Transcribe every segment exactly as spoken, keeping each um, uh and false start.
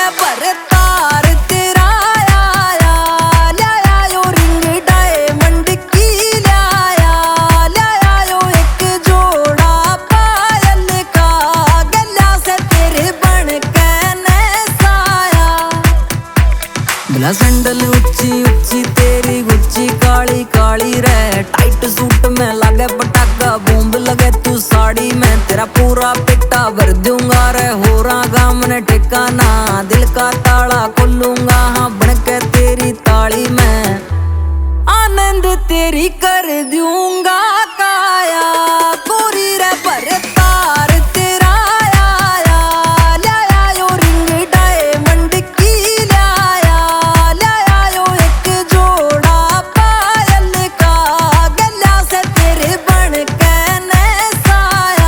रे पर तार तेरा आया, लाया यो रिंग डायमंड की लाया, लाया यो एक जोड़ा पायल का, गला से तेरे बन के नसाया। भला सैंडल ऊंची ऊंची तेरी गुच्ची काली काली रे, टाइट सूट में लगे पटाखा बूंद लगे तू साड़ी में, तेरा पूरा पेटा भर दूंगा रे हो रहा गाम ने ठिकाना, दिल का ताला खोलूंगा हाँ बन के तेरी ताली में, आनंद तेरी कर दूंगा काया। पूरी रे पर तार तेरा आया, लाया यो रिंग डायमंड की लाया, लाया यो एक जोड़ा पायल का, गला से तेरे बन के नसाया।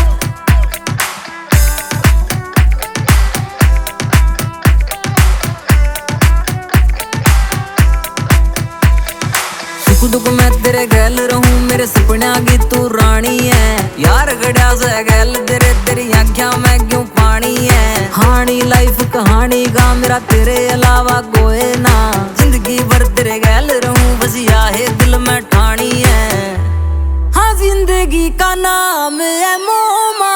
सुख दुख मैं तेरे गैल रहूं, मेरे सपना की तू रानी है, यार गड़िया से गैल तेरे तेरी आँखियां में क्यों पानी है, हानी लाइफ कहानी का मेरा तेरे अलावा कोई ना, जिंदगी भर तेरे गैल रहूं बस याहे दिल में ठानी है, हाँ जिंदगी का नाम है मोमा।